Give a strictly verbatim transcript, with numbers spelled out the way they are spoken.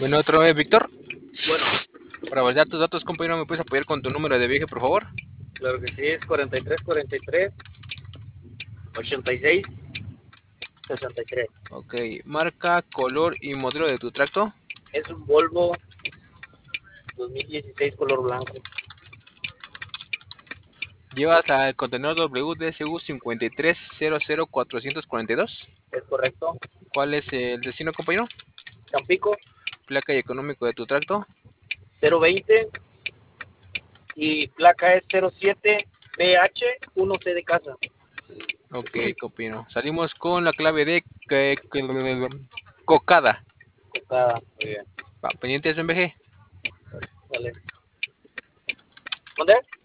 Bueno, otra vez, Víctor. Bueno, Para validar tus datos, compañero, ¿me puedes apoyar con tu número de viaje, por favor? claro que sí, es cuarenta y tres, cuarenta y tres, ochenta y seis, sesenta y tres. Ok, marca, color y modelo de tu tracto. Es un Volvo dos mil dieciséis color blanco. Llevas al contenedor W D S U cinco tres cero cero cuatro cuatro dos. Es correcto. ¿Cuál es el destino, compañero? Tampico Placa y económico de tu tracto. cero veinte y placa es cero siete B H uno C de casa. Ok, compañero. Salimos con la clave de que- que- cocada. Cocada. Muy bien. Va, pendiente de su M G. Vale. ¿Dónde?